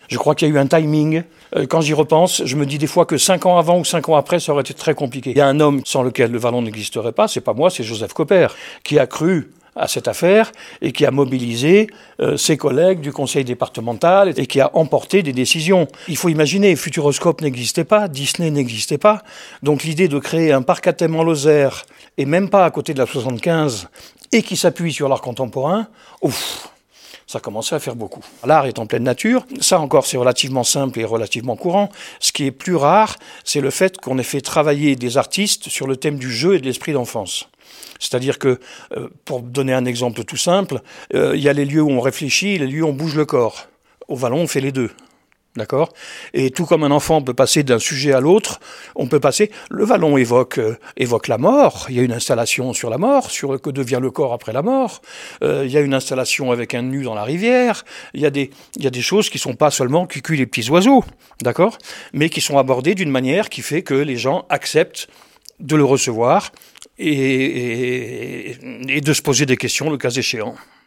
Je crois qu'il y a eu un timing. Quand j'y repense, je me dis des fois que 5 ans avant ou 5 ans après, ça aurait été très compliqué. Il y a un homme sans lequel le Vallon n'existerait pas, c'est pas moi, c'est Joseph Copper, qui a cru à cette affaire et qui a mobilisé ses collègues du conseil départemental et qui a emporté des décisions. Il faut imaginer, Futuroscope n'existait pas, Disney n'existait pas, donc l'idée de créer un parc à thème en Lozère, et même pas à côté de la 75, et qui s'appuie sur l'art contemporain, ça commençait à faire beaucoup. L'art est en pleine nature, ça encore c'est relativement simple et relativement courant. Ce qui est plus rare, c'est le fait qu'on ait fait travailler des artistes sur le thème du jeu et de l'esprit d'enfance. C'est-à-dire que, pour donner un exemple tout simple, il y a les lieux où on réfléchit et les lieux où on bouge le corps. Au Vallon, on fait les deux. D'accord ? Et tout comme un enfant peut passer d'un sujet à l'autre, on peut passer... Le Vallon évoque la mort. Il y a une installation sur la mort, sur que devient le corps après la mort. Il y a une installation avec un nu dans la rivière. Il y a des choses qui sont pas seulement cucu les petits oiseaux, d'accord ? Mais qui sont abordées d'une manière qui fait que les gens acceptent de le recevoir et de se poser des questions le cas échéant.